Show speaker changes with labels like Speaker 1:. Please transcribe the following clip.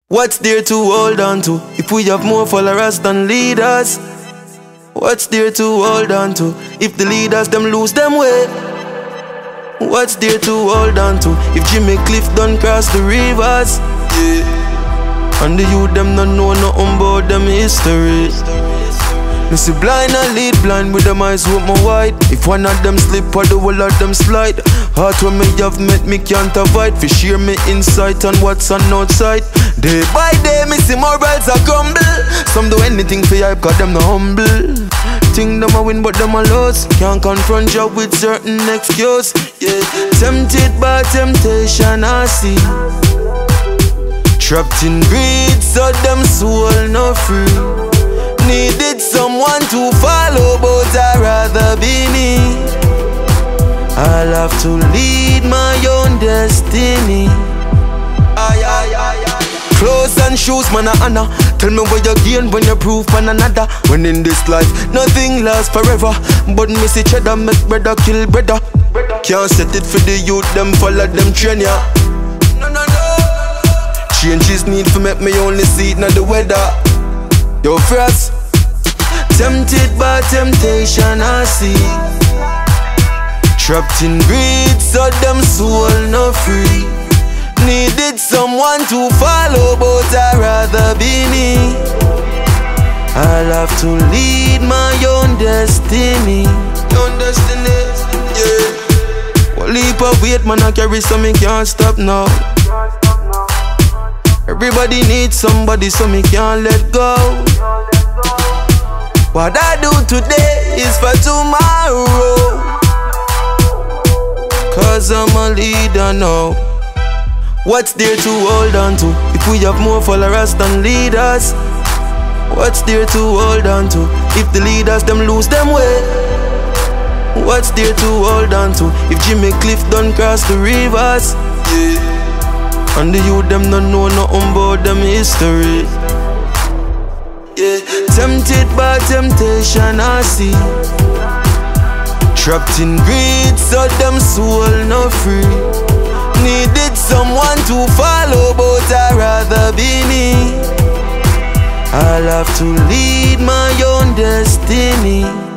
Speaker 1: What's there to hold on to if we have more followers than leaders? What's there to hold on to if the leaders them lose them way? What's there to hold on to if Jimmy Cliff done cross the rivers? Yeah. And the youth them don't know nothing about them history. Me see blind and lead blind with them eyes open wide. If one of them slip or the whole of them slide, heart when me have met me can't avoid. For share me insight on what's on outside. Day by day me see morals a crumble. Some do anything for hype cause them no humble. Think them a win but them a lose. Can't confront you with certain excuse. Yeah. Tempted by temptation I see. Trapped in greed so them soul no free. Needed someone to follow, but I'd rather be me. I'll have to lead my own destiny. Clothes and shoes, man, I honor. Tell me what you gain when you prove one another. When in this life, nothing lasts forever. But me see cheddar make brother kill brother. Can't set it for the youth, them follow them train ya. No. Changes need for make me only see it, not the weather. Yo, first. Tempted by temptation I see. Trapped in greed so them soul no free. Needed someone to follow but I'd rather be me. I'll have to lead my own destiny. Own destiny, yeah. One leap of weight man I carry so me can't stop now. Everybody needs somebody so me can't let go. What I do today is for tomorrow. Cause I'm a leader now. What's there to hold on to if we have more followers than leaders? What's there to hold on to if the leaders them lose them way? What's there to hold on to if Jimmy Cliff done cross the rivers? Yeah. And the youth them don't know nothing about them history. Yeah. Tempted by temptation I see. Trapped in greed so them soul no free. Needed someone to follow but I'd rather be me. I'll have to lead my own destiny.